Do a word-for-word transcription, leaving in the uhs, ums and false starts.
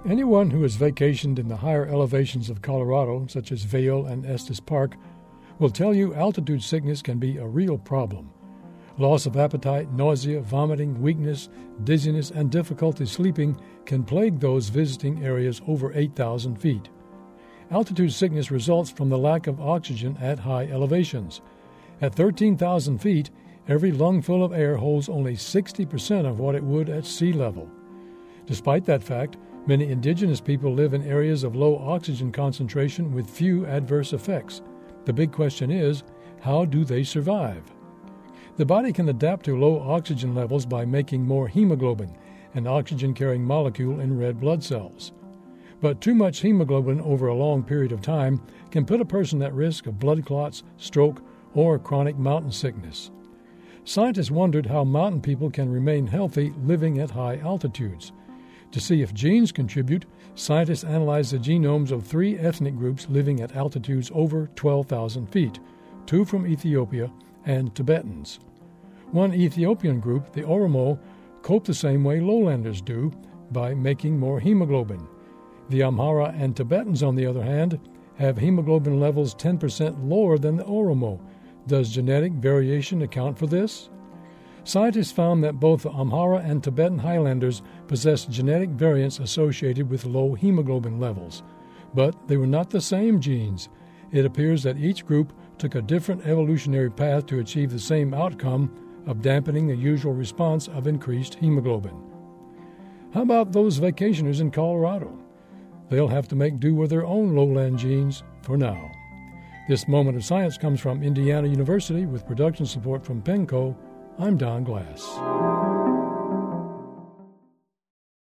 Anyone who has vacationed in the higher elevations of Colorado, such as Vail and Estes Park, will tell you altitude sickness can be a real problem. Loss of appetite, nausea, vomiting, weakness, dizziness, and difficulty sleeping can plague those visiting areas over eight thousand feet. Altitude sickness results from the lack of oxygen at high elevations. At thirteen thousand feet, every lungful of air holds only sixty percent of what it would at sea level. Despite that fact, many indigenous people live in areas of low oxygen concentration with few adverse effects. The big question is, how do they survive? The body can adapt to low oxygen levels by making more hemoglobin, an oxygen-carrying molecule in red blood cells. But too much hemoglobin over a long period of time can put a person at risk of blood clots, stroke, or chronic mountain sickness. Scientists wondered how mountain people can remain healthy living at high altitudes. To see if genes contribute, scientists analyzed the genomes of three ethnic groups living at altitudes over twelve thousand feet, two from Ethiopia and Tibetans. One Ethiopian group, the Oromo, cope the same way lowlanders do, by making more hemoglobin. The Amhara and Tibetans, on the other hand, have hemoglobin levels ten percent lower than the Oromo. Does genetic variation account for this? Scientists found that both the Amhara and Tibetan Highlanders possess genetic variants associated with low hemoglobin levels. But they were not the same genes. It appears that each group took a different evolutionary path to achieve the same outcome of dampening the usual response of increased hemoglobin. How about those vacationers in Colorado? They'll have to make do with their own lowland genes for now. This Moment of Science comes from Indiana University with production support from Penco. I'm Don Glass.